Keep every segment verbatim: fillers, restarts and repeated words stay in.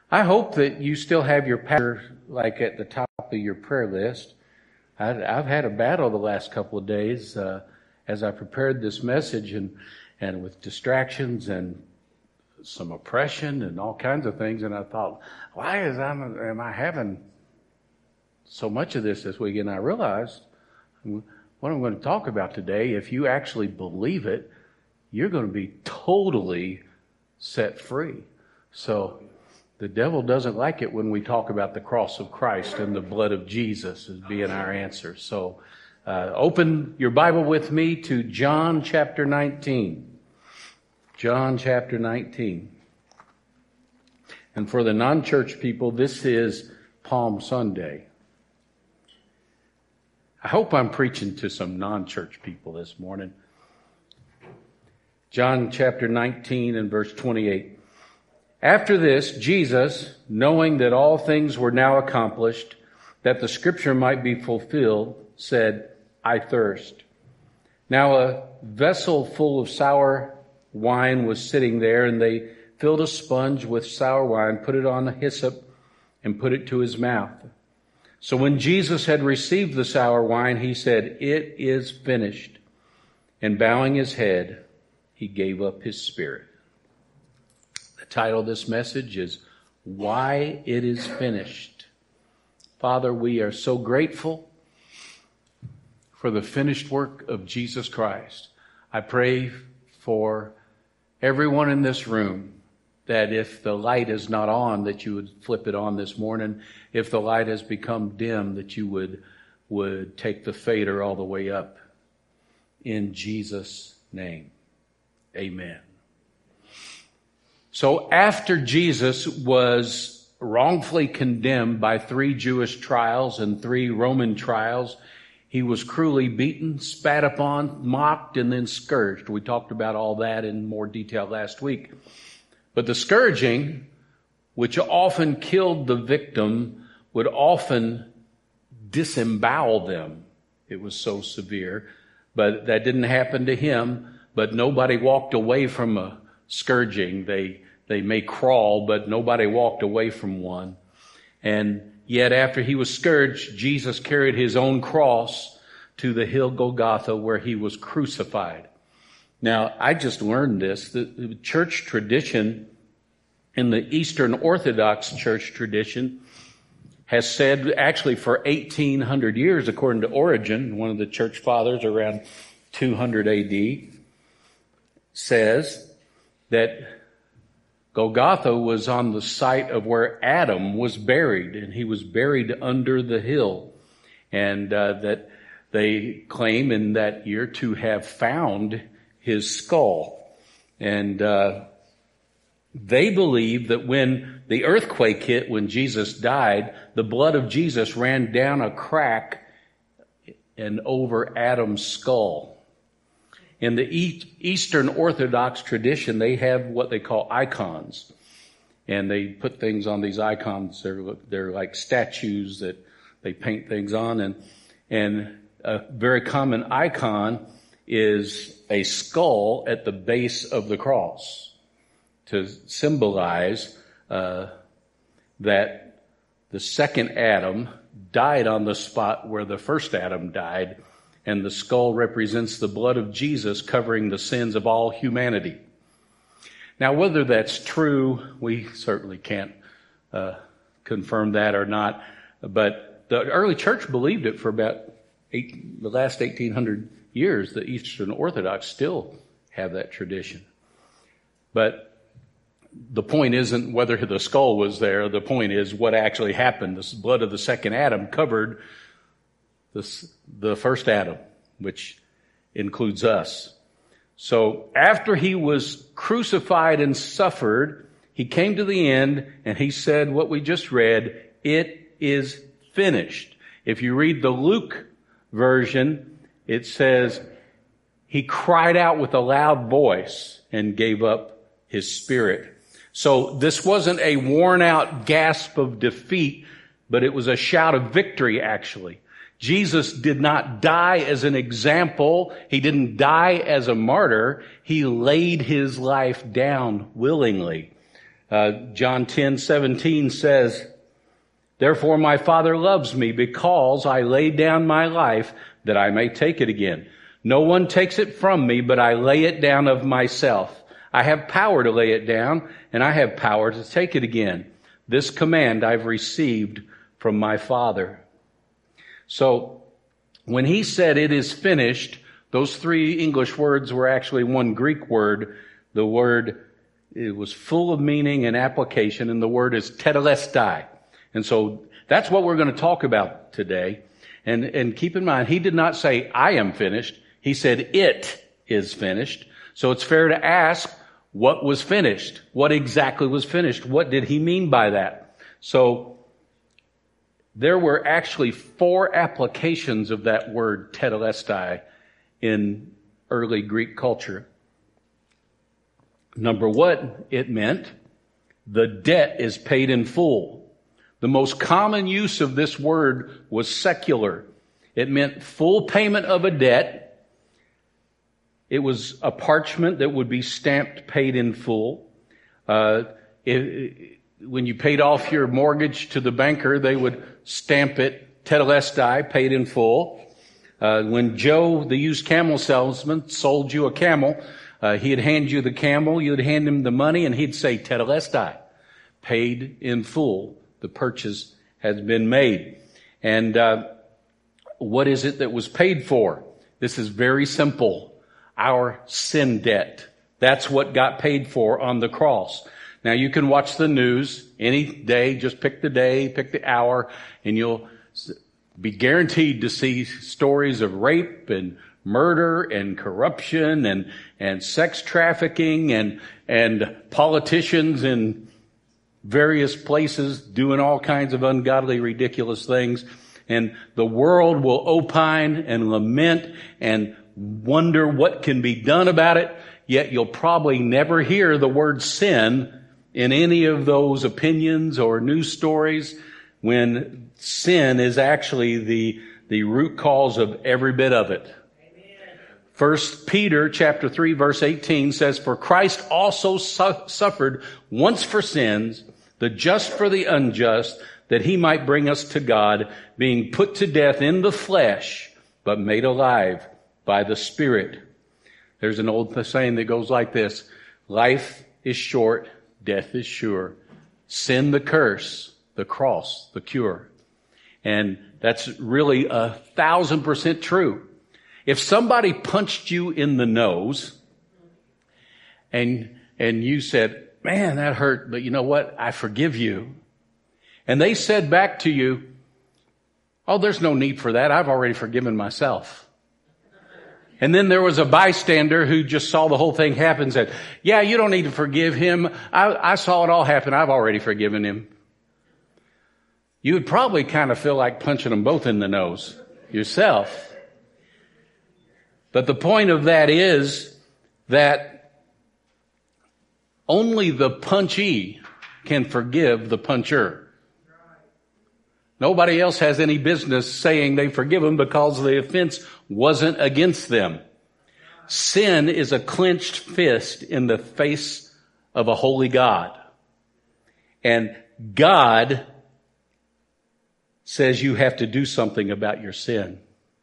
I hope that you still have your pastor like at the top of your prayer list. I, I've had a battle the last couple of days uh, as I prepared this message, and and with distractions and some oppression and all kinds of things. And I thought, why is I am I having so much of this this week? And I realized what I'm going to talk about today, if you actually believe it, you're going to be totally set free. So the devil doesn't like it when we talk about the cross of Christ and the blood of Jesus as being our answer. So uh, open your Bible with me to John chapter nineteen. John chapter nineteen. And for the non-church people, this is Palm Sunday. I hope I'm preaching to some non-church people this morning. John chapter nineteen and verse twenty-eight. After this, Jesus, knowing that all things were now accomplished, that the scripture might be fulfilled, said, I thirst. Now a vessel full of sour wine was sitting there, and they filled a sponge with sour wine, put it on a hyssop, and put it to his mouth. So when Jesus had received the sour wine, he said, It is finished. And bowing his head, he gave up his spirit. The title of this message is Why It Is Finished. Father, we are so grateful for the finished work of Jesus Christ. I pray for everyone in this room that if the light is not on, that you would flip it on this morning. If the light has become dim, that you would, would take the fader all the way up. In Jesus' name, amen. So after Jesus was wrongfully condemned by three Jewish trials and three Roman trials, he was cruelly beaten, spat upon, mocked, and then scourged. We talked about all that in more detail last week. But the scourging, which often killed the victim, would often disembowel them. It was so severe. But that didn't happen to him. But nobody walked away from a scourging. They they may crawl, but nobody walked away from one. And yet after he was scourged, Jesus carried his own cross to the hill Golgotha, where he was crucified. Now, I just learned this. The, the church tradition, in the Eastern Orthodox church tradition, has said, actually for eighteen hundred years, according to Origen, one of the church fathers around two hundred A D, says that Golgotha was on the site of where Adam was buried, and he was buried under the hill. And uh, that they claim in that year to have found his skull. And uh, they believe that when the earthquake hit, when Jesus died, the blood of Jesus ran down a crack and over Adam's skull. In the Eastern Orthodox tradition, they have what they call icons. And they put things on these icons. They're, they're like statues that they paint things on. And, and a very common icon is a skull at the base of the cross to symbolize uh, that the second Adam died on the spot where the first Adam died, and the skull represents the blood of Jesus covering the sins of all humanity. Now, whether that's true, we certainly can't uh, confirm that or not, but the early church believed it for about eight, the last eighteen hundred years. The Eastern Orthodox still have that tradition. But the point isn't whether the skull was there. The point is what actually happened. The blood of the second Adam covered the, the first Adam, which includes us. So after he was crucified and suffered, he came to the end and he said what we just read, it is finished. If you read the Luke version, it says he cried out with a loud voice and gave up his spirit. So this wasn't a worn out gasp of defeat, but it was a shout of victory, actually. Jesus did not die as an example. He didn't die as a martyr. He laid his life down willingly. Uh, Uh, John ten seventeen says, therefore my Father loves me because I lay down my life that I may take it again. No one takes it from me, but I lay it down of myself. I have power to lay it down, and I have power to take it again. This command I've received from my Father. So when he said it is finished, those three English words were actually one Greek word. The word, it was full of meaning and application, and the word is tetelestai. And so that's what we're going to talk about today. And, and keep in mind, he did not say, I am finished. He said, it is finished. So it's fair to ask, what was finished? What exactly was finished? What did he mean by that? So there were actually four applications of that word tetelestai in early Greek culture. Number one, it meant the debt is paid in full. The most common use of this word was secular. It meant full payment of a debt. It was a parchment that would be stamped paid in full. Uh, it, when you paid off your mortgage to the banker, they would stamp it tetelestai, paid in full. Uh, when Joe, the used camel salesman, sold you a camel, uh, he'd hand you the camel, you'd hand him the money, and he'd say tetelestai, paid in full. The purchase has been made. And uh, what is it that was paid for? This is very simple. Our sin debt. That's what got paid for on the cross. Now you can watch the news any day, just pick the day, pick the hour, and you'll be guaranteed to see stories of rape and murder and corruption and, and sex trafficking and, and politicians in various places doing all kinds of ungodly, ridiculous things. And the world will opine and lament and wonder what can be done about it, yet you'll probably never hear the word sin in any of those opinions or news stories, when sin is actually the, the root cause of every bit of it. Amen. First Peter chapter three verse eighteen says, for Christ also su- suffered once for sins, the just for the unjust, that he might bring us to God, being put to death in the flesh, but made alive by the Spirit. There's an old saying that goes like this: life is short, death is sure. Sin the curse, the cross the cure. And that's really a thousand percent true. If somebody punched you in the nose and, and you said, man, that hurt, but you know what? I forgive you. And they said back to you, oh, there's no need for that. I've already forgiven myself. And then there was a bystander who just saw the whole thing happen and said, yeah, you don't need to forgive him. I, I saw it all happen. I've already forgiven him. You would probably kind of feel like punching them both in the nose yourself. But the point of that is that only the punchee can forgive the puncher. Nobody else has any business saying they forgive them because the offense wasn't against them. Sin is a clenched fist in the face of a holy God. And God says you have to do something about your sin.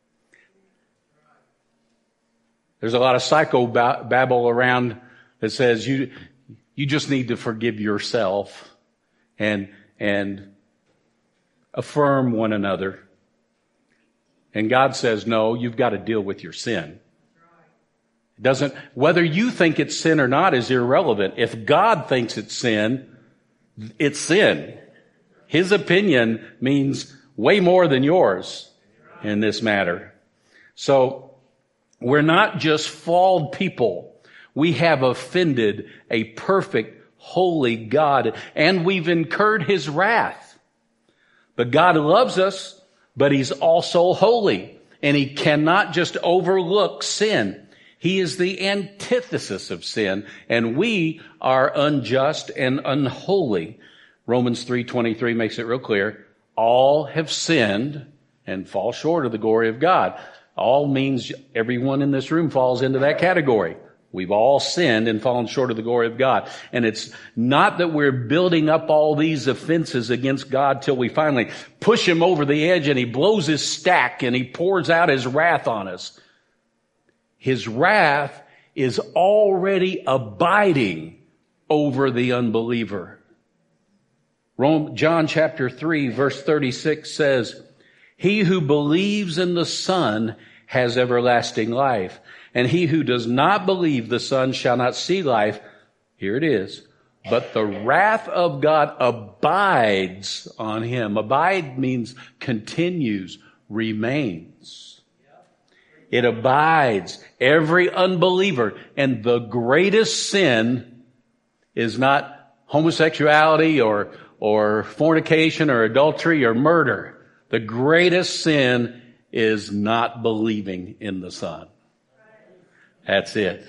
There's a lot of psychobabble around that says you you just need to forgive yourself and and affirm one another. And God says, no, you've got to deal with your sin. It doesn't, whether you think it's sin or not is irrelevant. If God thinks it's sin, it's sin. His opinion means way more than yours in this matter. So we're not just flawed people. We have offended a perfect, holy God, and we've incurred his wrath. But God loves us, but he's also holy, and he cannot just overlook sin. He is the antithesis of sin, and we are unjust and unholy. Romans three twenty-three makes it real clear. All have sinned and fall short of the glory of God. All means everyone in this room falls into that category. We've all sinned and fallen short of the glory of God. And it's not that we're building up all these offenses against God till we finally push him over the edge and he blows his stack and he pours out his wrath on us. His wrath is already abiding over the unbeliever. Rome, John chapter three, verse thirty-six says, "He who believes in the Son has everlasting life. And he who does not believe the Son shall not see life." Here it is. "But the wrath of God abides on him." Abide means continues, remains. It abides. Every unbeliever. And the greatest sin is not homosexuality or, or fornication or adultery or murder. The greatest sin is not believing in the Son. That's it.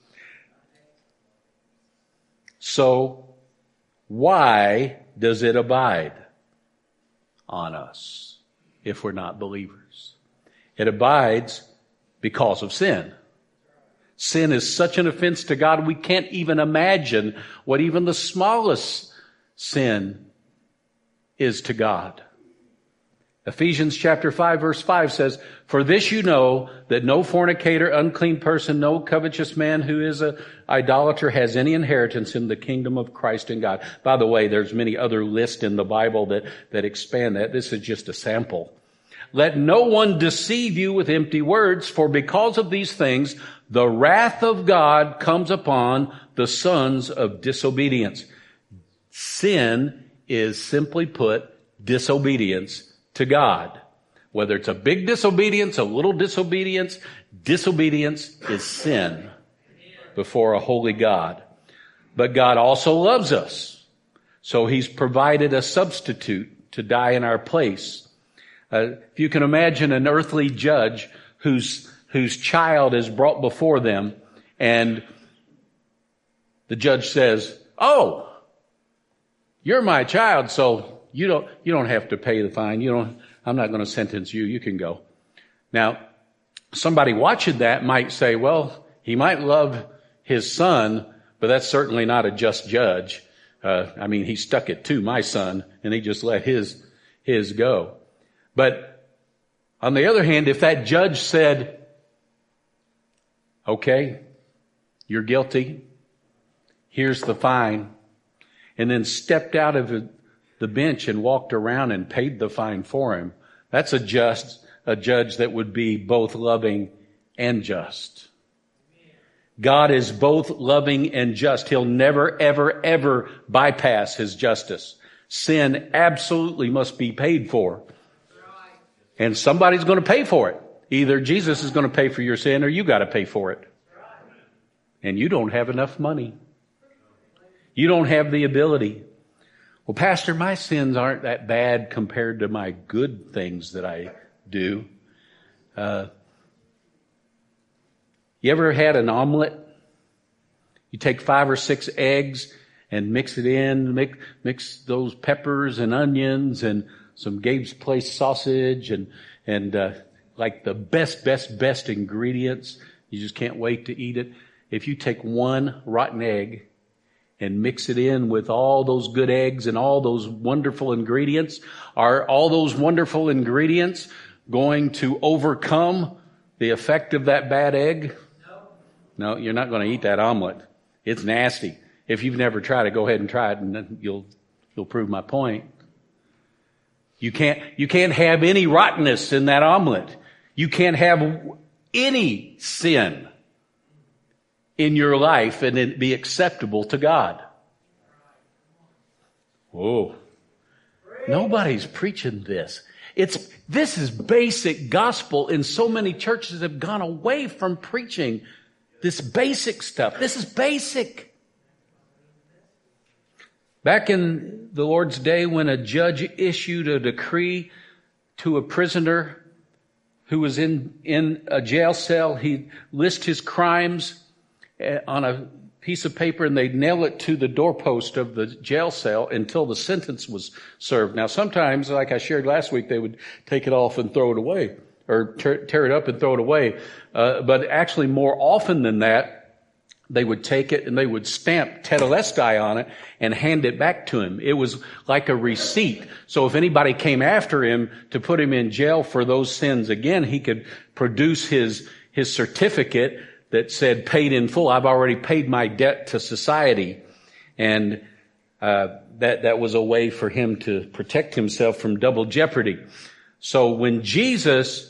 So, why does it abide on us if we're not believers? It abides because of sin. Sin is such an offense to God, we can't even imagine what even the smallest sin is to God. Ephesians chapter five verse five says, "For this you know, that no fornicator, unclean person, no covetous man who is an idolater has any inheritance in the kingdom of Christ and God." By the way, there's many other lists in the Bible that, that expand that. This is just a sample. "Let no one deceive you with empty words, for because of these things, the wrath of God comes upon the sons of disobedience." Sin is, simply put, disobedience to God. Whether it's a big disobedience, a little disobedience, disobedience is sin before a holy God. But God also loves us. So he's provided a substitute to die in our place. Uh, if you can imagine an earthly judge whose, whose child is brought before them, and the judge says, "Oh, you're my child, so You don't, you don't have to pay the fine. You don't, I'm not going to sentence you. You can go." Now, somebody watching that might say, well, he might love his son, but that's certainly not a just judge. Uh, I mean, he stuck it to my son and he just let his, his go. But on the other hand, if that judge said, "Okay, you're guilty. Here's the fine," and then stepped out of it, the bench and walked around and paid the fine for him, that's a just, a judge that would be both loving and just. God is both loving and just. He'll never, ever, ever bypass his justice. Sin absolutely must be paid for. And somebody's going to pay for it. Either Jesus is going to pay for your sin or you got to pay for it. And you don't have enough money. You don't have the ability. "Well, Pastor, my sins aren't that bad compared to my good things that I do." Uh, you ever had an omelet? You take five or six eggs and mix it in, mix, mix those peppers and onions and some Gabe's Place sausage and, and, uh, like the best, best, best ingredients. You just can't wait to eat it. If you take one rotten egg and mix it in with all those good eggs and all those wonderful ingredients, are all those wonderful ingredients going to overcome the effect of that bad egg? No. No, you're not going to eat that omelet. It's nasty. If you've never tried it, go ahead and try it and then you'll, you'll prove my point. You can't, you can't have any rottenness in that omelet. You can't have any sin in your life and it be acceptable to God. Whoa. Nobody's preaching this. It's, this is basic gospel, and so many churches have gone away from preaching this basic stuff. This is basic. Back in the Lord's day, when a judge issued a decree to a prisoner who was in, in a jail cell, he'd list his crimes on a piece of paper and they'd nail it to the doorpost of the jail cell until the sentence was served. Now, sometimes, like I shared last week, they would take it off and throw it away, or tear, tear it up and throw it away. Uh, but actually, more often than that, they would take it and they would stamp tetelestai on it and hand it back to him. It was like a receipt. So if anybody came after him to put him in jail for those sins again, he could produce his, his certificate that said paid in full. I've already paid my debt to society. And, uh, that, that was a way for him to protect himself from double jeopardy. So when Jesus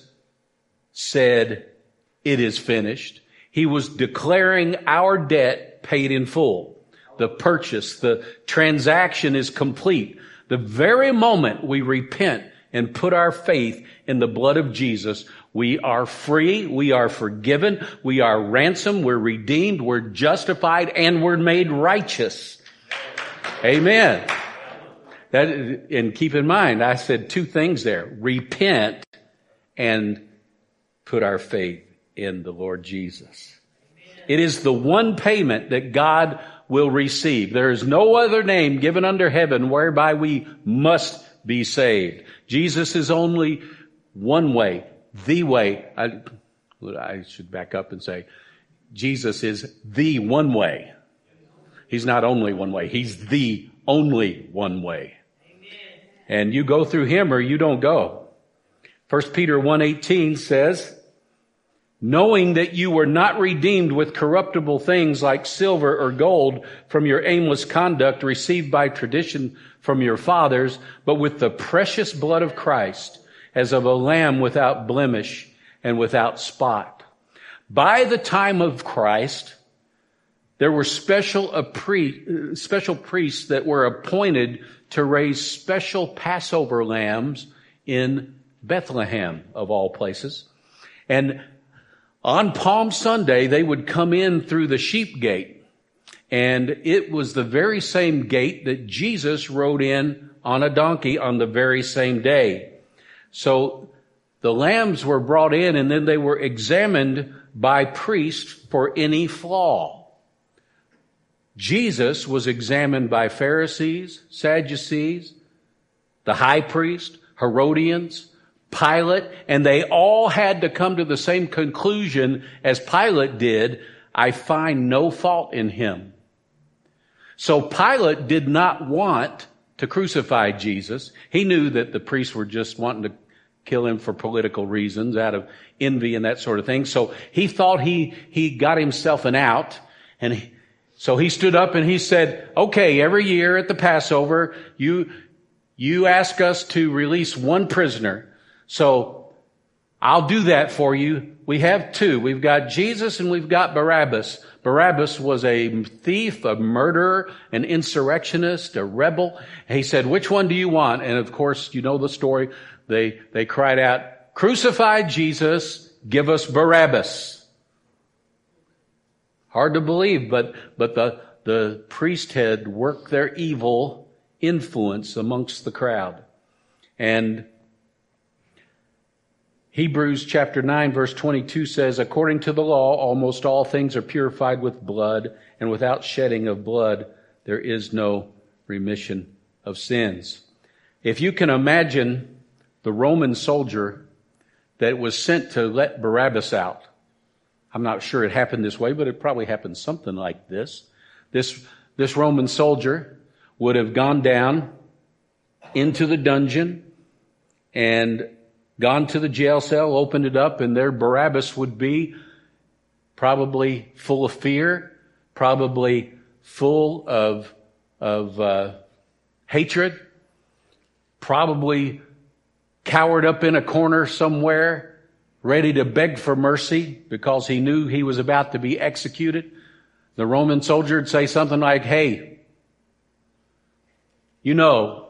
said, "It is finished," he was declaring our debt paid in full. The purchase, the transaction is complete. The very moment we repent and put our faith in the blood of Jesus, we are free, we are forgiven, we are ransomed, we're redeemed, we're justified, and we're made righteous. Amen. That, and keep in mind, I said two things there. Repent and put our faith in the Lord Jesus. It is the one payment that God will receive. There is no other name given under heaven whereby we must be saved. Jesus is only one way, the way. I, I should back up and say, Jesus is the one way. He's not only one way. He's the only one way. And you go through him or you don't go. First Peter one eighteen says, knowing that you were not redeemed with corruptible things like silver or gold from your aimless conduct received by tradition from your fathers, but with the precious blood of Christ, as of a lamb without blemish and without spot. By the time of Christ, there were special, a pre, special priests that were appointed to raise special Passover lambs in Bethlehem, of all places. And on Palm Sunday, they would come in through the sheep gate. And it was the very same gate that Jesus rode in on a donkey on the very same day. So the lambs were brought in and then they were examined by priests for any flaw. Jesus was examined by Pharisees, Sadducees, the high priest, Herodians, Pilate, and they all had to come to the same conclusion as Pilate did. I find no fault in him. So Pilate did not want to crucify Jesus. He knew that the priests were just wanting to kill him for political reasons, out of envy and that sort of thing. So he thought he, he got himself an out, and he, so he stood up and he said, okay, every year at the Passover, you, you ask us to release one prisoner. So I'll do that for you. We have two. We've got Jesus and we've got Barabbas. Barabbas was a thief, a murderer, an insurrectionist, a rebel. He said, which one do you want? And of course, you know the story. They, they cried out, crucify Jesus, give us Barabbas. Hard to believe, but, but the, the priest had worked their evil influence amongst the crowd. And Hebrews chapter nine verse twenty-two says, according to the law, almost all things are purified with blood, and without shedding of blood, there is no remission of sins. If you can imagine the Roman soldier that was sent to let Barabbas out. I'm not sure it happened this way, but it probably happened something like this. This, this Roman soldier would have gone down into the dungeon and gone to the jail cell, opened it up, and there Barabbas would be, probably full of fear, probably full of, of uh, hatred, probably cowered up in a corner somewhere, ready to beg for mercy because he knew he was about to be executed. The Roman soldier would say something like, hey, you know,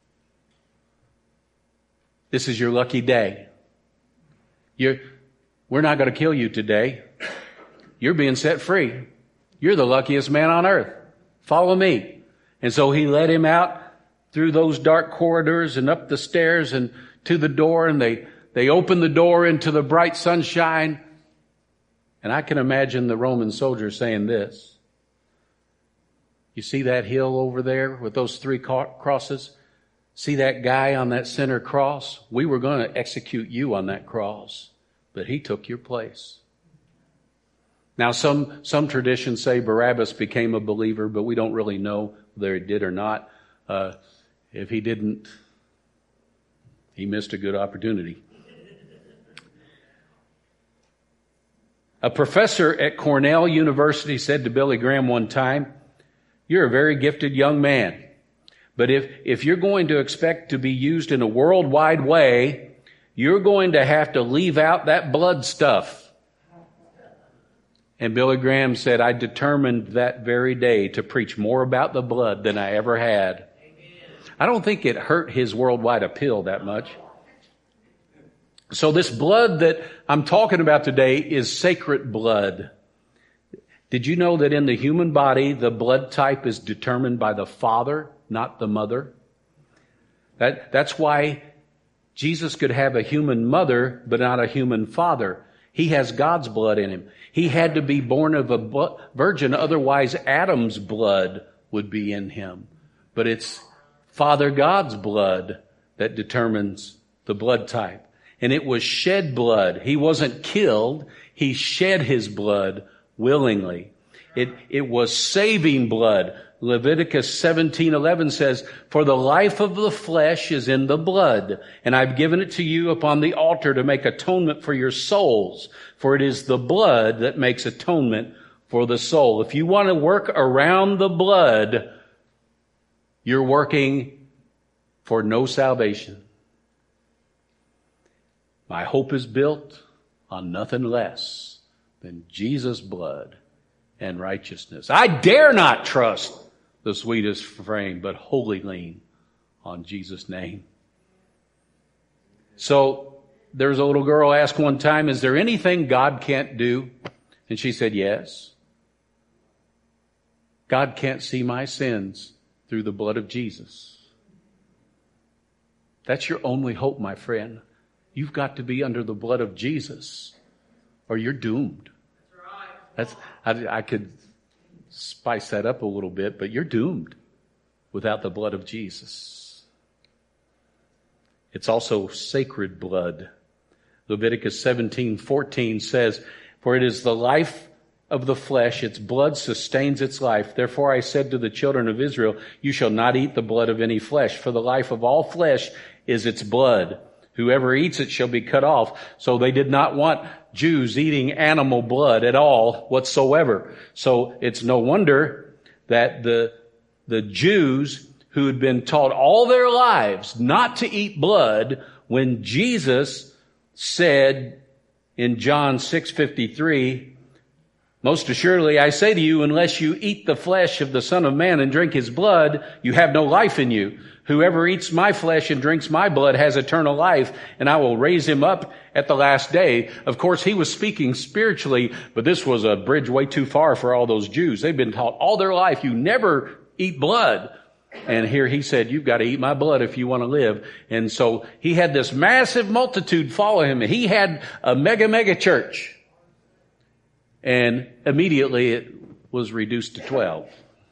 this is your lucky day. You're, we're not going to kill you today. You're being set free. You're the luckiest man on earth. Follow me. And so he led him out through those dark corridors and up the stairs and to the door, and they They opened the door into the bright sunshine. And I can imagine the Roman soldier saying this. You see that hill over there with those three crosses? See that guy on that center cross? We were going to execute you on that cross, but he took your place. Now, some, some traditions say Barabbas became a believer, but we don't really know whether he did or not. Uh, if he didn't, he missed a good opportunity. A professor at Cornell University said to Billy Graham one time, "You're a very gifted young man, but if, if you're going to expect to be used in a worldwide way, you're going to have to leave out that blood stuff." And Billy Graham said, "I determined that very day to preach more about the blood than I ever had." I don't think it hurt his worldwide appeal that much. So this blood that I'm talking about today is sacred blood. Did you know that in the human body, the blood type is determined by the father, not the mother? That, that's why Jesus could have a human mother, but not a human father. He has God's blood in him. He had to be born of a virgin, otherwise Adam's blood would be in him. But it's Father God's blood that determines the blood type. And it was shed blood. He wasn't killed. He shed his blood willingly. It, it was saving blood. Leviticus seventeen eleven says, "For the life of the flesh is in the blood, and I've given it to you upon the altar to make atonement for your souls. For it is the blood that makes atonement for the soul." If you want to work around the blood, you're working for no salvation. My hope is built on nothing less than Jesus' blood and righteousness. I dare not trust the sweetest frame, but wholly lean on Jesus' name. So there's a little girl asked one time, "Is there anything God can't do?" And she said, "Yes. God can't see my sins through the blood of Jesus." That's your only hope, my friend. You've got to be under the blood of Jesus, or you're doomed. That's I, I could spice that up a little bit, but you're doomed without the blood of Jesus. It's also sacred blood. Leviticus seventeen fourteen says, "For it is the life of the flesh, its blood sustains its life. Therefore I said to the children of Israel, you shall not eat the blood of any flesh, for the life of all flesh is its blood. Whoever eats it shall be cut off." So they did not want Jews eating animal blood at all whatsoever. So it's no wonder that the, the Jews who had been taught all their lives not to eat blood, when Jesus said in John six fifty-three, "Most assuredly I say to you, unless you eat the flesh of the Son of Man and drink his blood, you have no life in you. Whoever eats my flesh and drinks my blood has eternal life, and I will raise him up at the last day." Of course, he was speaking spiritually, but this was a bridge way too far for all those Jews. They've been taught all their life, you never eat blood. And here he said, you've got to eat my blood if you want to live. And so he had this massive multitude follow him. He had a mega, mega church. And immediately it was reduced to twelve.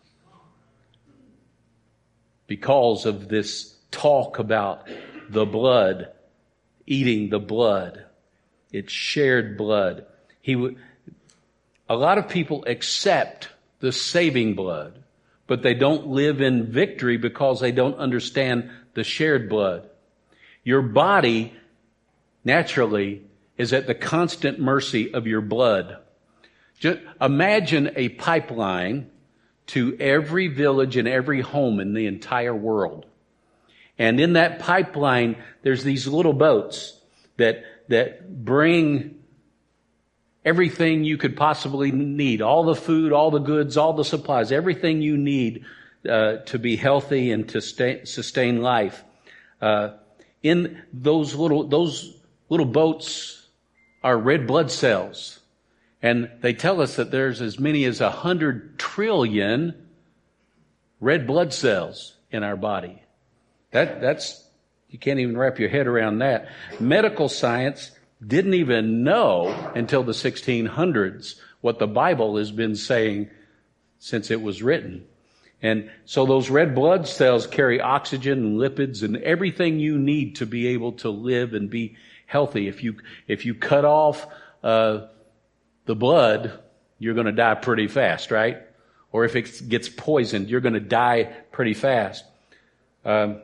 Because of this talk about the blood, eating the blood. It's shared blood. He would, a lot of people accept the saving blood, but they don't live in victory because they don't understand the shared blood. Your body naturally is at the constant mercy of your blood. Just imagine a pipeline to every village and every home in the entire world. And in that pipeline, there's these little boats that, that bring everything you could possibly need. All the food, all the goods, all the supplies, everything you need uh, to be healthy and to stay, sustain life. Uh, in those little, those little boats are red blood cells. And they tell us that there's as many as a hundred trillion red blood cells in our body. That, that's, you can't even wrap your head around that. Medical science didn't even know until the sixteen hundreds what the Bible has been saying since it was written. And so those red blood cells carry oxygen and lipids and everything you need to be able to live and be healthy. If you, if you cut off, uh, the blood, you're going to die pretty fast, right? Or if it gets poisoned, you're going to die pretty fast. Um,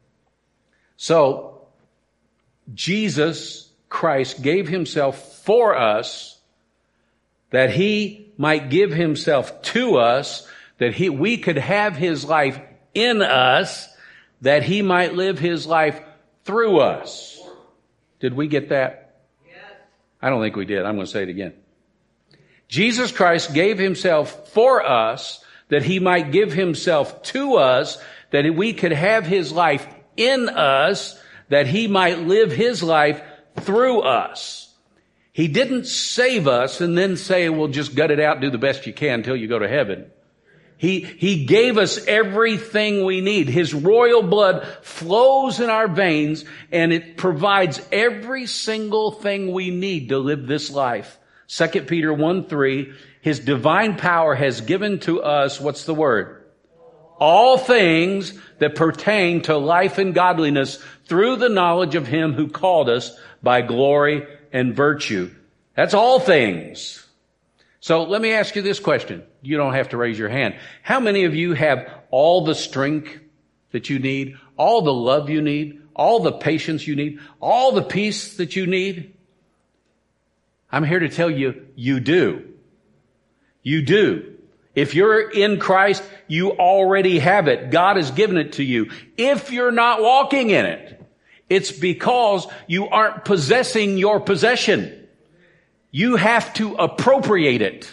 so, Jesus Christ gave himself for us that he might give himself to us, that he, we could have his life in us, that he might live his life through us. Did we get that? Yes. I don't think we did. I'm going to say it again. Jesus Christ gave himself for us that he might give himself to us, that we could have his life in us, that he might live his life through us. He didn't save us and then say, well, just gut it out, do the best you can until you go to heaven. He, he gave us everything we need. His royal blood flows in our veins and it provides every single thing we need to live this life. Second Peter one three, his divine power has given to us, what's the word? All things that pertain to life and godliness through the knowledge of him who called us by glory and virtue. That's all things. So let me ask you this question. You don't have to raise your hand. How many of you have all the strength that you need, all the love you need, all the patience you need, all the peace that you need? I'm here to tell you, you do. You do. If you're in Christ, you already have it. God has given it to you. If you're not walking in it, it's because you aren't possessing your possession. You have to appropriate it.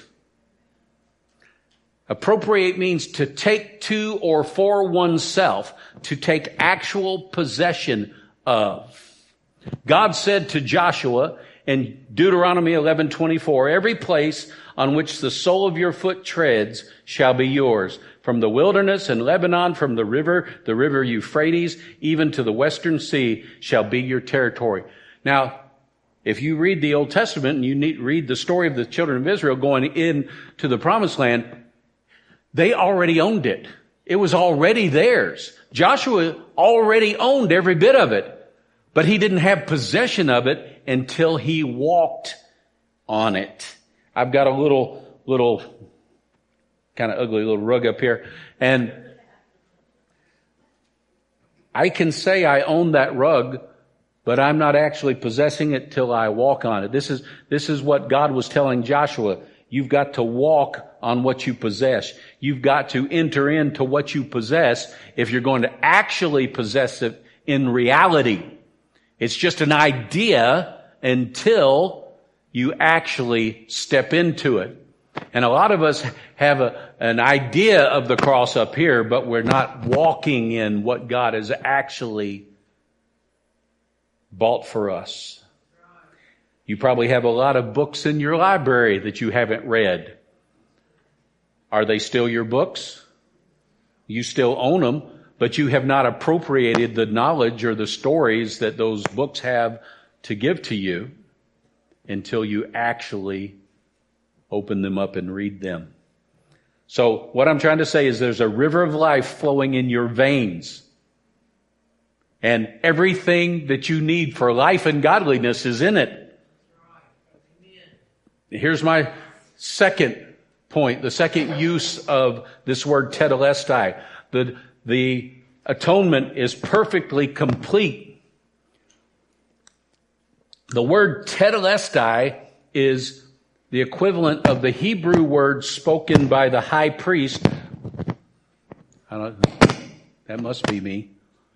Appropriate means to take to or for oneself, to take actual possession of. God said to Joshua in Deuteronomy eleven twenty-four, every place on which the sole of your foot treads shall be yours. From the wilderness and Lebanon, from the river, the river Euphrates, even to the western sea shall be your territory. Now, if you read the Old Testament and you need, read the story of the children of Israel going into the promised land, they already owned it. It was already theirs. Joshua already owned every bit of it, but he didn't have possession of it until he walked on it. I've got a little, little, kind of ugly little rug up here, and I can say I own that rug, but I'm not actually possessing it till I walk on it. This is, this is what God was telling Joshua. You've got to walk on what you possess. You've got to enter into what you possess if you're going to actually possess it in reality. It's just an idea until you actually step into it. And a lot of us have a, an idea of the cross up here, but we're not walking in what God has actually bought for us. You probably have a lot of books in your library that you haven't read. Are they still your books? You still own them, but you have not appropriated the knowledge or the stories that those books have to give to you until you actually open them up and read them. So what I'm trying to say is there's a river of life flowing in your veins. And everything that you need for life and godliness is in it. Here's my second point, the second use of this word tetelestai. The, the atonement is perfectly complete. The word tetelestai is the equivalent of the Hebrew word spoken by the high priest. I don't, that must be me.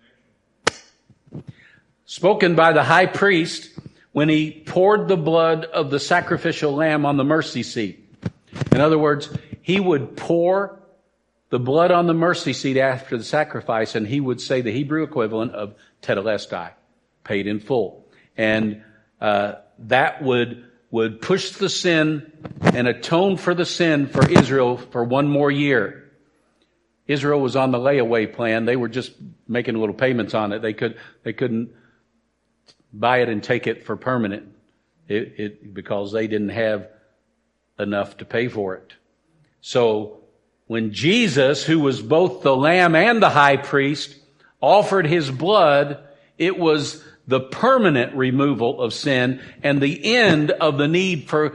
Spoken by the high priest when he poured the blood of the sacrificial lamb on the mercy seat. In other words, he would pour the blood on the mercy seat after the sacrifice, and he would say the Hebrew equivalent of tetelestai, paid in full. And uh, that would would push the sin and atone for the sin for Israel for one more year. Israel was on the layaway plan. They were just making little payments on it. They could they couldn't buy it and take it for permanent it, it, because they didn't have enough to pay for it. So when Jesus, who was both the lamb and the high priest, offered his blood, it was the permanent removal of sin and the end of the need for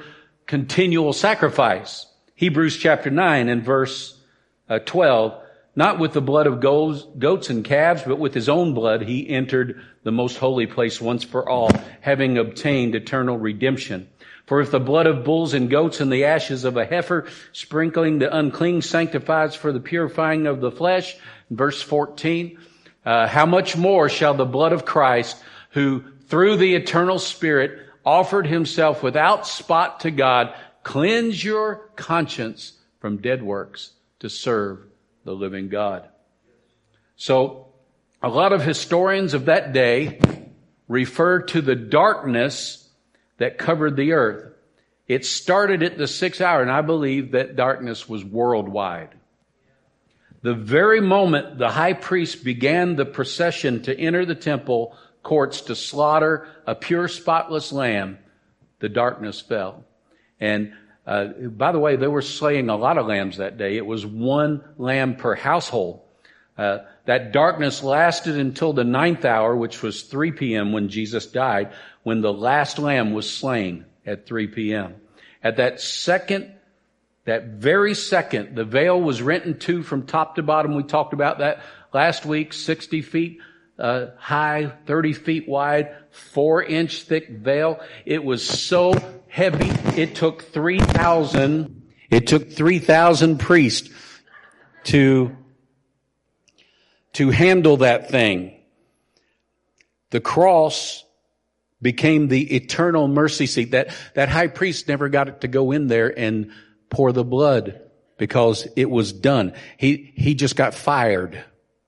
continual sacrifice. Hebrews chapter nine and verse uh, twelve, not with the blood of goats and calves, but with his own blood he entered the most holy place once for all, having obtained eternal redemption. For if the blood of bulls and goats and the ashes of a heifer sprinkling the unclean sanctifies for the purifying of the flesh, verse fourteen, uh, how much more shall the blood of Christ, who through the eternal Spirit offered himself without spot to God, cleanse your conscience from dead works to serve the living God. So, a lot of historians of that day refer to the darkness that covered the earth. It started at the sixth hour, and I believe that darkness was worldwide. The very moment the high priest began the procession to enter the temple courts to slaughter a pure, spotless lamb, the darkness fell. And uh, by the way, they were slaying a lot of lambs that day. It was one lamb per household. Uh, that darkness lasted until the ninth hour, which was three p.m. when Jesus died, when the last lamb was slain at three p.m. At that second, that very second, the veil was rent in two from top to bottom. We talked about that last week, sixty feet uh, high, thirty feet wide, four inch thick veil. It was so heavy, it took three thousand, it took three thousand priests to to handle that thing. The cross became the eternal mercy seat. That, that high priest never got to go in there and pour the blood because it was done. He, he just got fired.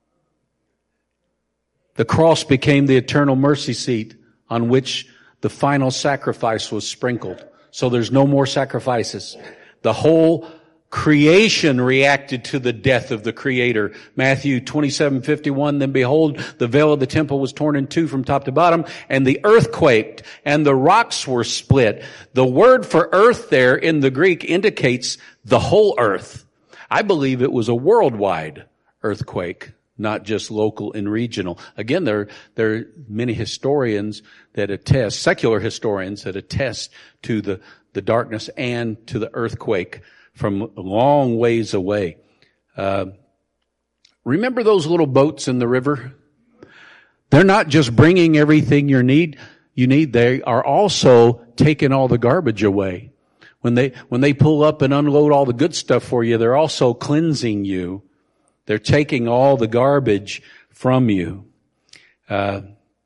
The cross became the eternal mercy seat on which the final sacrifice was sprinkled. So there's no more sacrifices. The whole creation reacted to the death of the Creator. Matthew twenty-seven fifty-one, then behold, the veil of the temple was torn in two from top to bottom, and the earth quaked, and the rocks were split. The word for earth there in the Greek indicates the whole earth. I believe it was a worldwide earthquake, not just local and regional. Again, there, there are many historians that attest, secular historians that attest to the, the darkness and to the earthquake from long ways away. Uh, remember those little boats in the river? They're not just bringing everything you need, you need. They are also taking all the garbage away. When they, when they pull up and unload all the good stuff for you, they're also cleansing you. They're taking all the garbage from you. Uh,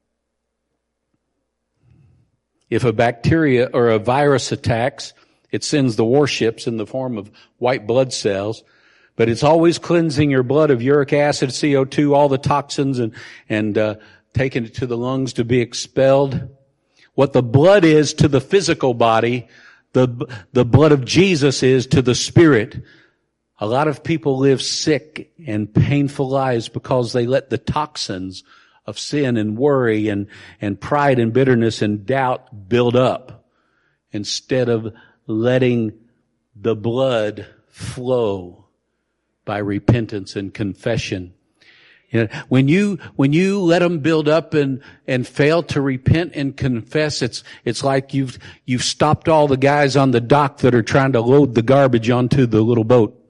if a bacteria or a virus attacks, it sends the warships in the form of white blood cells, but it's always cleansing your blood of uric acid, C O two, all the toxins, and, and, uh, taking it to the lungs to be expelled. What the blood is to the physical body, the, the blood of Jesus is to the spirit. A lot of people live sick and painful lives because they let the toxins of sin and worry and, and pride and bitterness and doubt build up instead of letting the blood flow by repentance and confession. You know, when you, when you let them build up and, and fail to repent and confess, it's, it's like you've, you've stopped all the guys on the dock that are trying to load the garbage onto the little boat.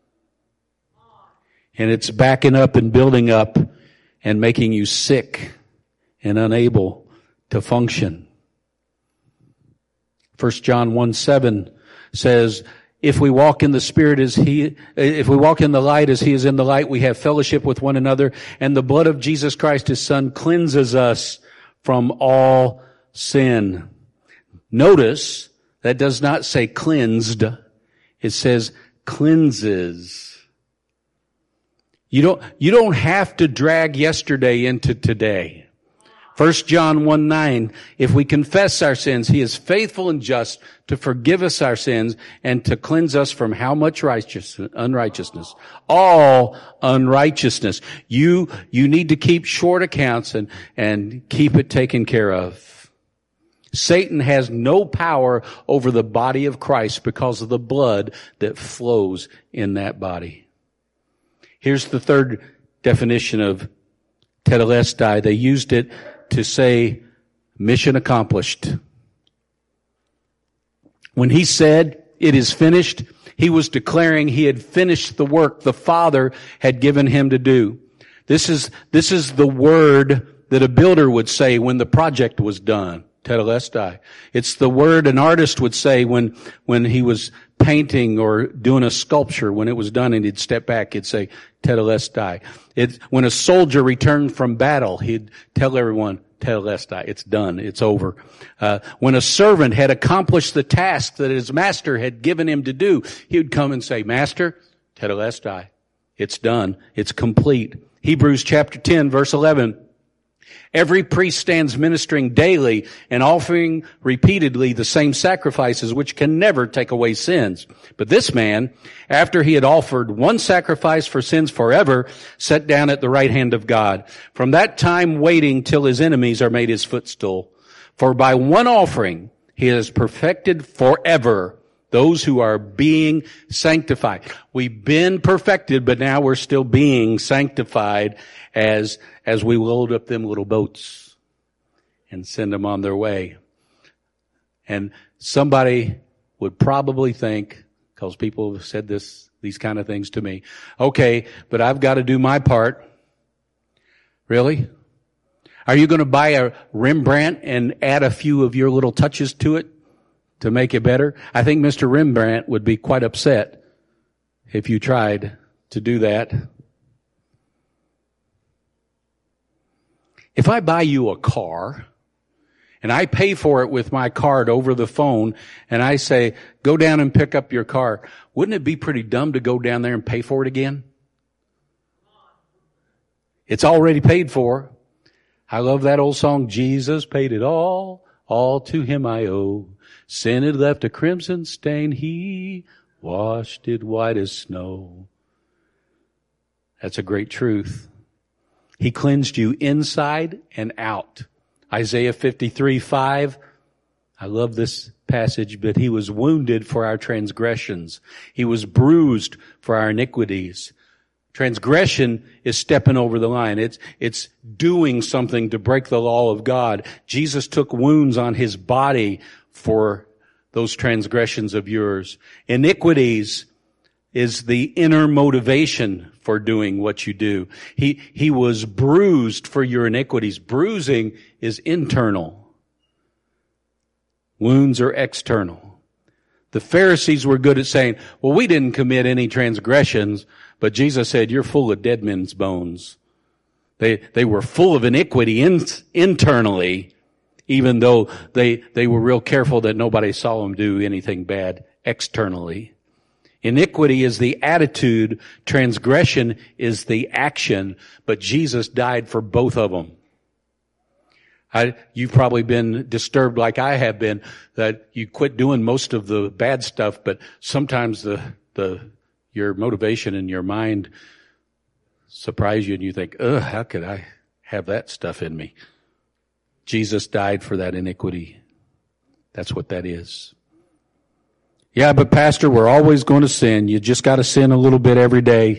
And it's backing up and building up and making you sick and unable to function. First John one seven says, if we walk in the Spirit as He, if we walk in the light as He is in the light, we have fellowship with one another, and the blood of Jesus Christ, His Son, cleanses us from all sin. Notice, that does not say cleansed. It says cleanses. You don't, you don't have to drag yesterday into today. First John one nine, if we confess our sins, He is faithful and just to forgive us our sins and to cleanse us from how much righteousness, unrighteousness? All unrighteousness. You, you need to keep short accounts and, and keep it taken care of. Satan has no power over the body of Christ because of the blood that flows in that body. Here's the third definition of tetelestai. They used it to say mission accomplished. When he said, "It is finished," he was declaring he had finished the work the Father had given him to do. This is, this is the word that a builder would say when the project was done. Tetelestai. It's the word an artist would say when, when he was painting or doing a sculpture. When it was done and he'd step back, he'd say, Tetelestai. It's, when a soldier returned from battle, he'd tell everyone, Tetelestai. It's done. It's over. Uh, when a servant had accomplished the task that his master had given him to do, he would come and say, Master, Tetelestai. It's done. It's complete. Hebrews chapter ten, verse eleven. Every priest stands ministering daily and offering repeatedly the same sacrifices which can never take away sins. But this man, after he had offered one sacrifice for sins forever, sat down at the right hand of God. From that time waiting till his enemies are made his footstool. For by one offering he has perfected forever those who are being sanctified. We've been perfected, but now we're still being sanctified as, as we load up them little boats and send them on their way. And somebody would probably think, because people have said this, these kind of things to me, okay, but I've got to do my part. Really? Are you going to buy a Rembrandt and add a few of your little touches to it to make it better? I think Mister Rembrandt would be quite upset if you tried to do that. If I buy you a car and I pay for it with my card over the phone and I say, go down and pick up your car, wouldn't it be pretty dumb to go down there and pay for it again? It's already paid for. I love that old song, Jesus paid it all, all to him I owe. Sin had left a crimson stain, he washed it white as snow. That's a great truth. He cleansed you inside and out. Isaiah fifty-three, five. I love this passage, but he was wounded for our transgressions. He was bruised for our iniquities. Transgression is stepping over the line. It's, it's doing something to break the law of God. Jesus took wounds on his body for those transgressions of yours. Iniquities is the inner motivation for doing what you do. He, he was bruised for your iniquities. Bruising is internal. Wounds are external. The Pharisees were good at saying, well, we didn't commit any transgressions, but Jesus said, you're full of dead men's bones. They, they were full of iniquity in, internally, even though they, they were real careful that nobody saw them do anything bad externally. Iniquity is the attitude, transgression is the action, but Jesus died for both of them. I, you've probably been disturbed like I have been, that you quit doing most of the bad stuff, but sometimes the, the, your motivation and your mind surprise you and you think, ugh, how could I have that stuff in me? Jesus died for that iniquity. That's what that is. Yeah, but Pastor, we're always going to sin. You just got to sin a little bit every day.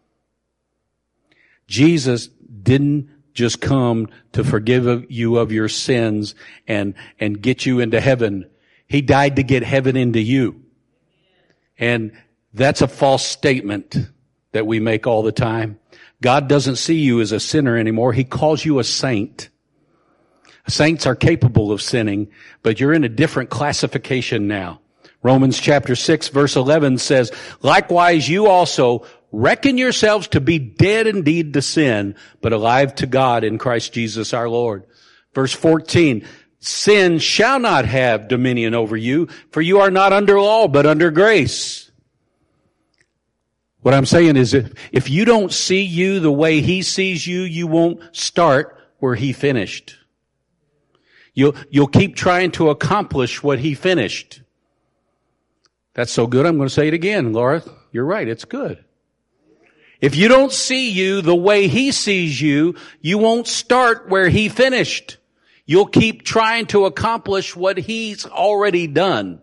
Jesus didn't just come to forgive you of your sins and, and get you into heaven. He died to get heaven into you. And that's a false statement that we make all the time. God doesn't see you as a sinner anymore. He calls you a saint. Saints are capable of sinning, but you're in a different classification now. Romans chapter six verse eleven says, likewise you also reckon yourselves to be dead indeed to sin, but alive to God in Christ Jesus our Lord. Verse fourteen, sin shall not have dominion over you, for you are not under law, but under grace. What I'm saying is if, if you don't see you the way he sees you, you won't start where he finished. You'll, you'll keep trying to accomplish what he finished. That's so good, I'm going to say it again, Laura. You're right, it's good. If you don't see you the way he sees you, you won't start where he finished. You'll keep trying to accomplish what he's already done.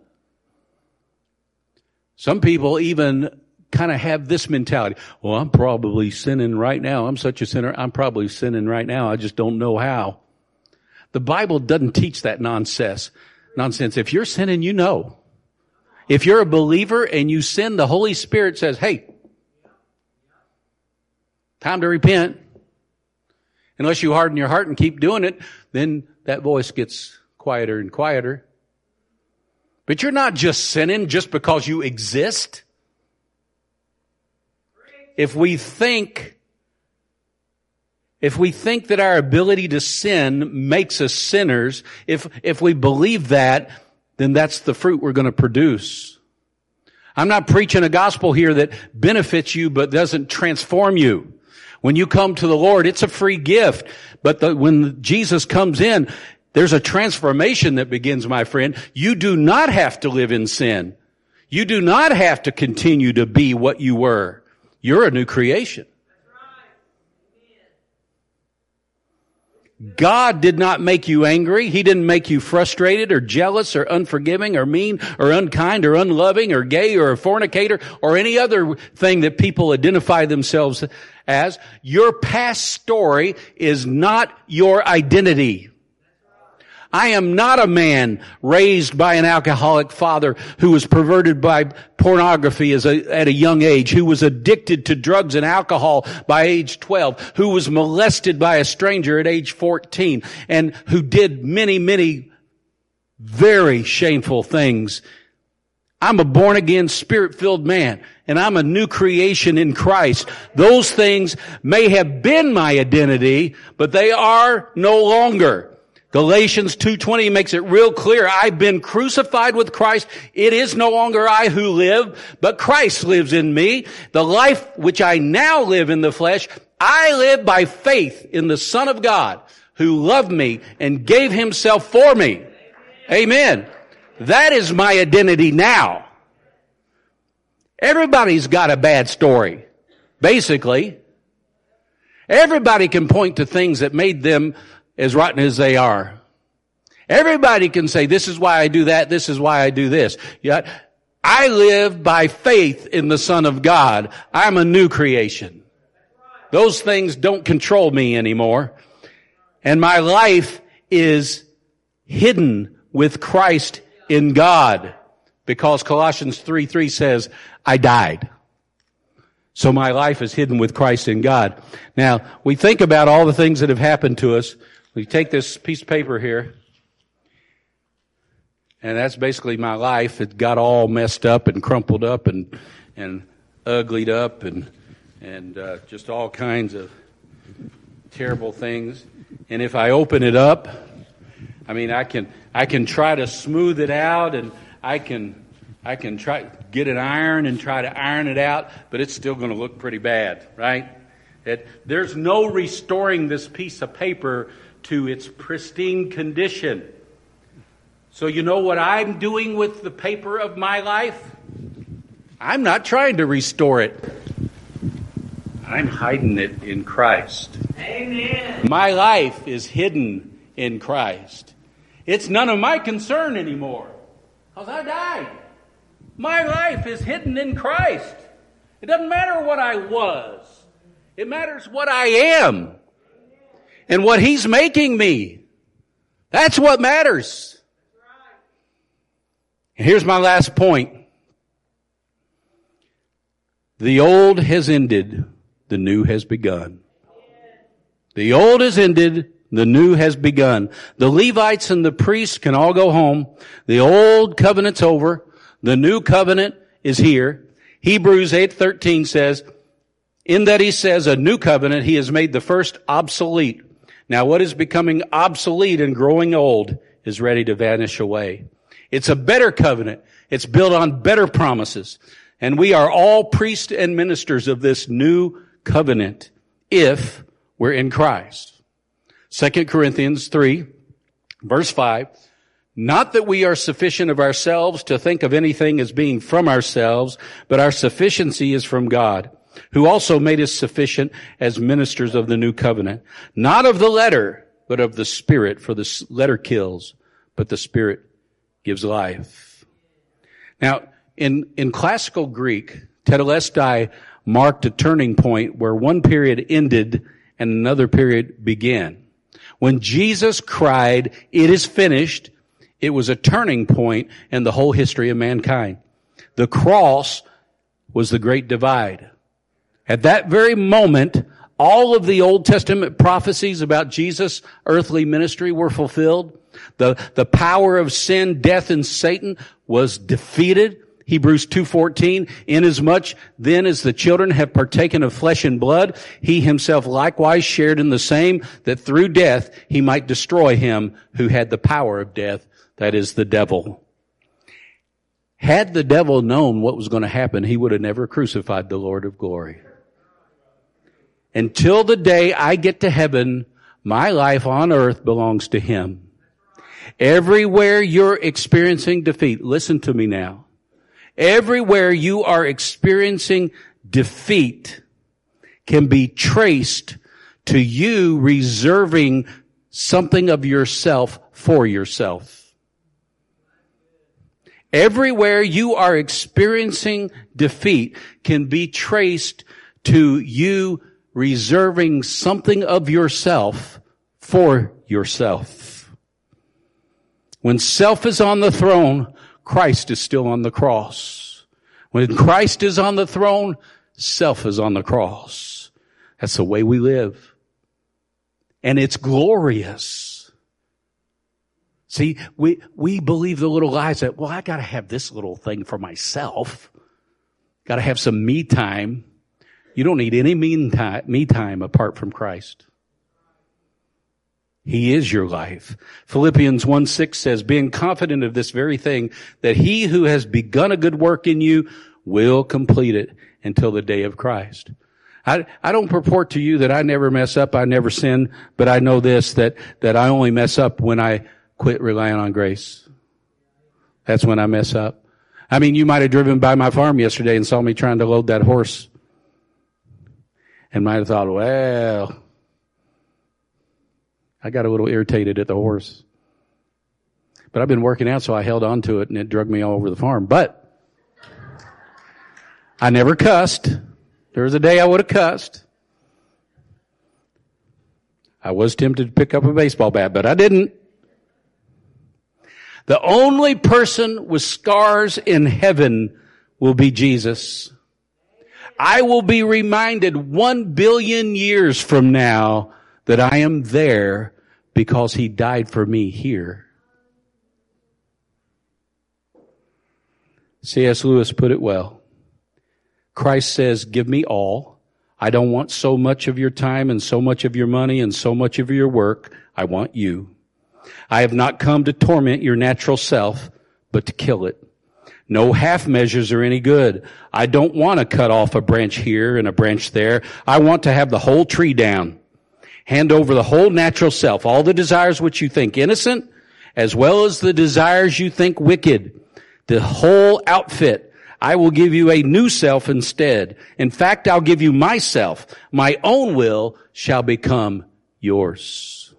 Some people even kind of have this mentality. Well, I'm probably sinning right now. I'm such a sinner. I'm probably sinning right now. I just don't know how. The Bible doesn't teach that nonsense. Nonsense. If you're sinning, you know. If you're a believer and you sin, the Holy Spirit says, hey, time to repent. Unless you harden your heart and keep doing it, then that voice gets quieter and quieter. But you're not just sinning just because you exist. If we think, if we think that our ability to sin makes us sinners, if, if we believe that, then that's the fruit we're going to produce. I'm not preaching a gospel here that benefits you but doesn't transform you. When you come to the Lord, it's a free gift. But the, when Jesus comes in, there's a transformation that begins, my friend. You do not have to live in sin. You do not have to continue to be what you were. You're a new creation. God did not make you angry. He didn't make you frustrated or jealous or unforgiving or mean or unkind or unloving or gay or a fornicator or any other thing that people identify themselves as. Your past story is not your identity. I am not a man raised by an alcoholic father who was perverted by pornography as a, at a young age, who was addicted to drugs and alcohol by age twelve, who was molested by a stranger at age fourteen, and who did many, many very shameful things. I'm a born-again, spirit-filled man, and I'm a new creation in Christ. Those things may have been my identity, but they are no longer. Galatians two twenty makes it real clear. I've been crucified with Christ. It is no longer I who live, but Christ lives in me. The life which I now live in the flesh, I live by faith in the Son of God who loved me and gave himself for me. Amen. That is my identity now. Everybody's got a bad story, basically. Everybody can point to things that made them as rotten as they are. Everybody can say, this is why I do that, this is why I do this. Yet, I live by faith in the Son of God. I'm a new creation. Those things don't control me anymore. And my life is hidden with Christ in God. Because Colossians three three says, I died. So my life is hidden with Christ in God. Now, we think about all the things that have happened to us. We take this piece of paper here, and that's basically my life. It got all messed up and crumpled up and and uglied up and and uh, just all kinds of terrible things. And if I open it up, I mean, I can I can try to smooth it out, and I can I can try get an iron and try to iron it out, but it's still going to look pretty bad, right? It, there's no restoring this piece of paper to its pristine condition. So you know what I'm doing with the paper of my life? I'm not trying to restore it. I'm hiding it in Christ. Amen. My life is hidden in Christ. It's none of my concern anymore, because I died. My life is hidden in Christ. It doesn't matter what I was. It matters what I am and what He's making me. That's what matters. And here's my last point. The old has ended, the new has begun. The old has ended, the new has begun. The Levites and the priests can all go home. The old covenant's over. The new covenant is here. Hebrews eight thirteen says, in that he says a new covenant, he has made the first obsolete. Now what is becoming obsolete and growing old is ready to vanish away. It's a better covenant. It's built on better promises. And we are all priests and ministers of this new covenant if we're in Christ. Second Corinthians three, verse five. Not that we are sufficient of ourselves to think of anything as being from ourselves, but our sufficiency is from God, who also made us sufficient as ministers of the new covenant. Not of the letter, but of the Spirit, for the letter kills, but the Spirit gives life. Now, in, in classical Greek, tetelestai marked a turning point where one period ended and another period began. When Jesus cried, "It is finished," it was a turning point in the whole history of mankind. The cross was the great divide. At that very moment, all of the Old Testament prophecies about Jesus' earthly ministry were fulfilled. The, the power of sin, death, and Satan was defeated. Hebrews two fourteen, inasmuch then as the children have partaken of flesh and blood, he himself likewise shared in the same, that through death he might destroy him who had the power of death, that is the devil. Had the devil known what was going to happen, he would have never crucified the Lord of glory. Until the day I get to heaven, my life on earth belongs to him. Everywhere you're experiencing defeat, listen to me now. Everywhere you are experiencing defeat can be traced to you reserving something of yourself for yourself. Everywhere you are experiencing defeat can be traced to you reserving something of yourself for yourself. When self is on the throne, Christ is still on the cross. When Christ is on the throne, self is on the cross. That's the way we live. And it's glorious. See, we, we believe the little lies that, well, I gotta have this little thing for myself. Gotta have some me time. You don't need any me time, me time apart from Christ. He is your life. Philippians one six says, being confident of this very thing, that he who has begun a good work in you will complete it until the day of Christ. I, I don't purport to you that I never mess up, I never sin, but I know this, that, that I only mess up when I quit relying on grace. That's when I mess up. I mean, you might have driven by my farm yesterday and saw me trying to load that horse and might have thought, well, I got a little irritated at the horse. But I've been working out, so I held on to it, and it drug me all over the farm. But I never cussed. There was a day I would have cussed. I was tempted to pick up a baseball bat, but I didn't. The only person with scars in heaven will be Jesus. I will be reminded one billion years from now that I am there because he died for me here. C S Lewis put it well. Christ says, give me all. I don't want so much of your time and so much of your money and so much of your work. I want you. I have not come to torment your natural self, but to kill it. No half measures are any good. I don't want to cut off a branch here and a branch there. I want to have the whole tree down. Hand over the whole natural self, all the desires which you think innocent, as well as the desires you think wicked. The whole outfit. I will give you a new self instead. In fact, I'll give you myself. My own will shall become yours.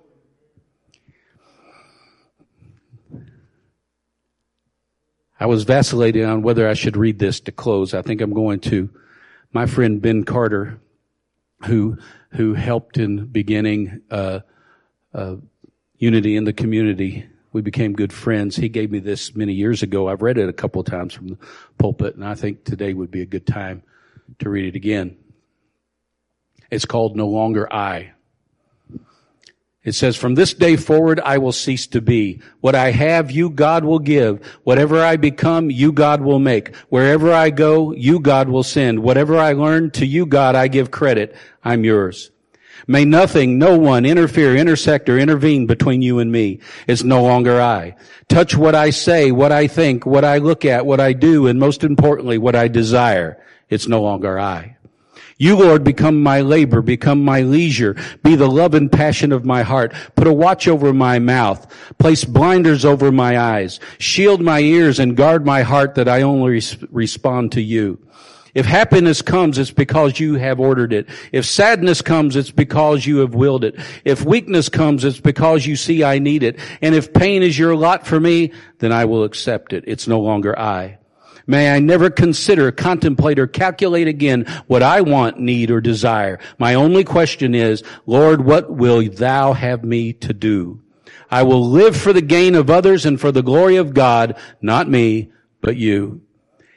I was vacillating on whether I should read this to close. I think I'm going to. My friend Ben Carter, who who helped in beginning uh, uh, Unity in the Community. We became good friends. He gave me this many years ago. I've read it a couple of times from the pulpit, and I think today would be a good time to read it again. It's called No Longer I. It says, from this day forward, I will cease to be. What I have, you, God, will give. Whatever I become, you, God, will make. Wherever I go, you, God, will send. Whatever I learn, to you, God, I give credit. I'm yours. May nothing, no one interfere, intersect, or intervene between you and me. It's no longer I. Touch what I say, what I think, what I look at, what I do, and most importantly, what I desire. It's no longer I. You, Lord, become my labor, become my leisure, be the love and passion of my heart. Put a watch over my mouth, place blinders over my eyes, shield my ears and guard my heart that I only res- respond to you. If happiness comes, it's because you have ordered it. If sadness comes, it's because you have willed it. If weakness comes, it's because you see I need it. And if pain is your lot for me, then I will accept it. It's no longer I. May I never consider, contemplate, or calculate again what I want, need, or desire. My only question is, Lord, what will thou have me to do? I will live for the gain of others and for the glory of God, not me, but you.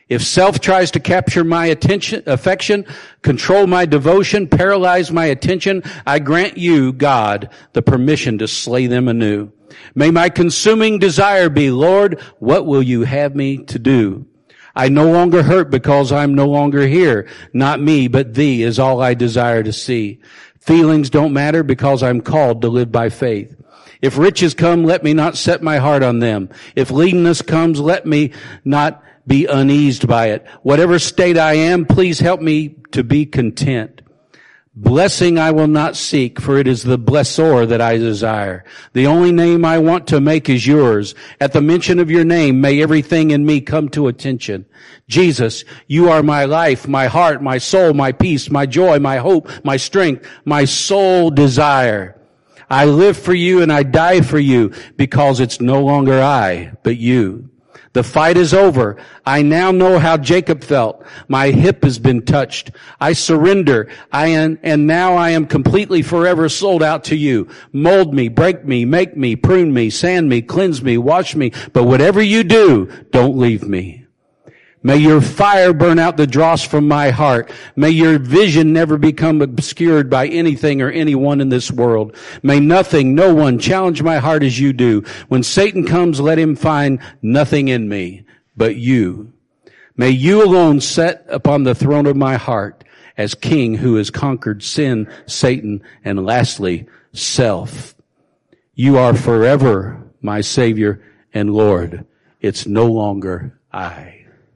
If self tries to capture my attention, affection, control my devotion, paralyze my attention, I grant you, God, the permission to slay them anew. May my consuming desire be, Lord, what will you have me to do? I no longer hurt because I'm no longer here. Not me, but thee is all I desire to see. Feelings don't matter because I'm called to live by faith. If riches come, let me not set my heart on them. If leanness comes, let me not be uneased by it. Whatever state I am, please help me to be content. Blessing I will not seek, for it is the blessor that I desire. The only name I want to make is yours. At the mention of your name, may everything in me come to attention. Jesus, you are my life, my heart, my soul, my peace, my joy, my hope, my strength, my sole desire. I live for you and I die for you because it's no longer I, but you. The fight is over. I now know how Jacob felt. My hip has been touched. I surrender. I am, and now I am completely forever sold out to you. Mold me, break me, make me, prune me, sand me, cleanse me, wash me. But whatever you do, don't leave me. May your fire burn out the dross from my heart. May your vision never become obscured by anything or anyone in this world. May nothing, no one challenge my heart as you do. When Satan comes, let him find nothing in me but you. May you alone sit upon the throne of my heart as King who has conquered sin, Satan, and lastly, self. You are forever my Savior and Lord. It's no longer I.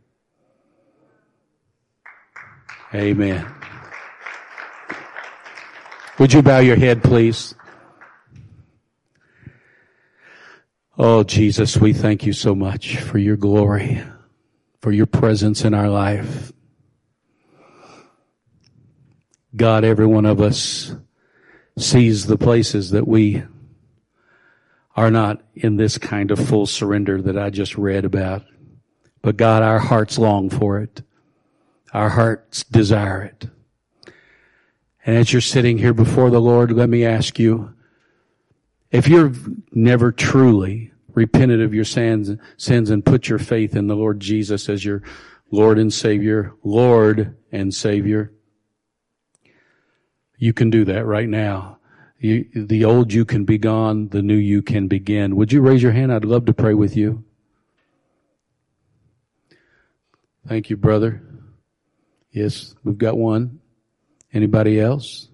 Amen. Would you bow your head, please? Oh, Jesus, we thank you so much for your glory, for your presence in our life. God, every one of us sees the places that we are not in this kind of full surrender that I just read about. But God, our hearts long for it. Our hearts desire it. And as you're sitting here before the Lord, let me ask you, if you've never truly repented of your sins, sins and put your faith in the Lord Jesus as your Lord and Savior, Lord and Savior, you can do that right now. You, the old you can be gone, the new you can begin. Would you raise your hand? I'd love to pray with you. Thank you, brother. Yes, we've got one. Anybody else?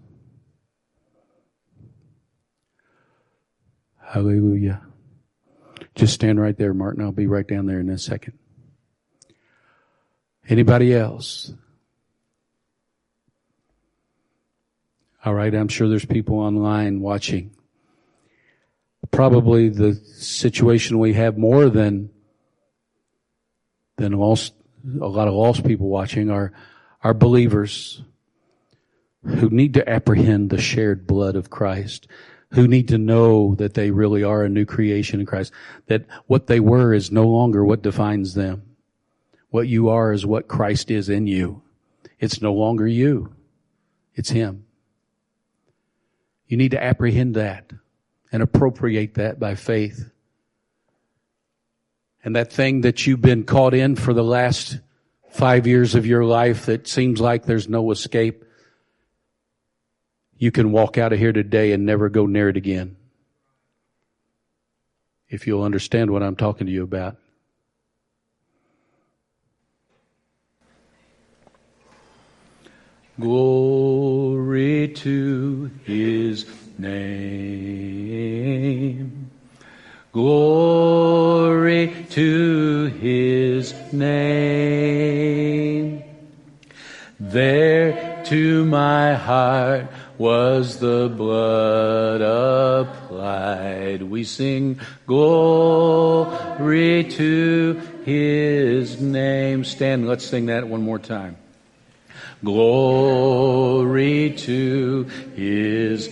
Hallelujah. Just stand right there, Martin. I'll be right down there in a second. Anybody else? All right, I'm sure there's people online watching. Probably the situation we have more than than lost, a lot of lost people watching are are believers who need to apprehend the shared blood of Christ, who need to know that they really are a new creation in Christ, that what they were is no longer what defines them. What you are is what Christ is in you. It's no longer you. It's Him. You need to apprehend that and appropriate that by faith. And that thing that you've been caught in for the last five years of your life that seems like there's no escape, you can walk out of here today and never go near it again. If you'll understand what I'm talking to you about. Glory to His name. Glory to His name. There to my heart was the blood applied. We sing glory to His name. Stand, let's sing that one more time. Glory to His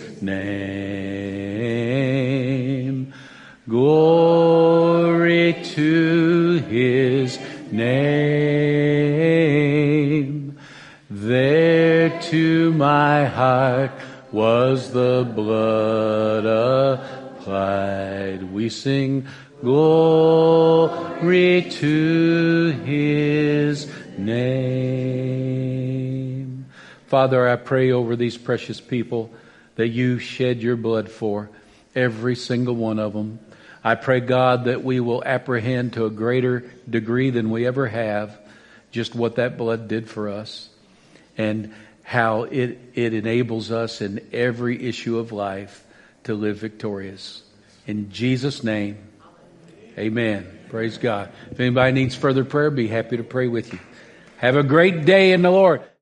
name. Glory to His name. There to my heart was the blood applied. We sing glory to His name. Father, I pray over these precious people that you shed your blood for, every single one of them. I pray, God, that we will apprehend to a greater degree than we ever have just what that blood did for us and how it, it enables us in every issue of life to live victorious. In Jesus' name, amen. Praise God. If anybody needs further prayer, be happy to pray with you. Have a great day in the Lord.